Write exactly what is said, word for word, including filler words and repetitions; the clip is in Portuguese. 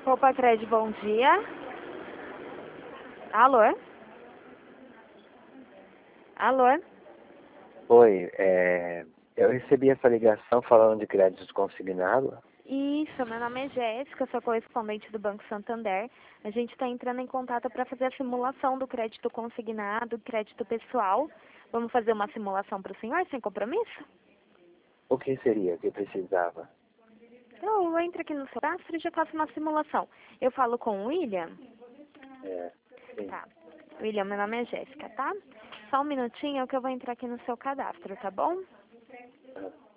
Copa Cred, bom dia. Alô? Alô? Oi, é, eu recebi essa ligação falando de crédito consignado. Isso, meu nome é Jéssica, sou correspondente do Banco Santander. A gente está entrando em contato para fazer a simulação do crédito consignado, crédito pessoal. Vamos fazer uma simulação para o senhor, sem compromisso? O que seria que precisava? Então, eu entro aqui no seu cadastro e já faço uma simulação. Eu falo com o William? É, sim. Tá. William, meu nome é Jéssica, tá? Só um minutinho que eu vou entrar aqui no seu cadastro, tá bom? Ah.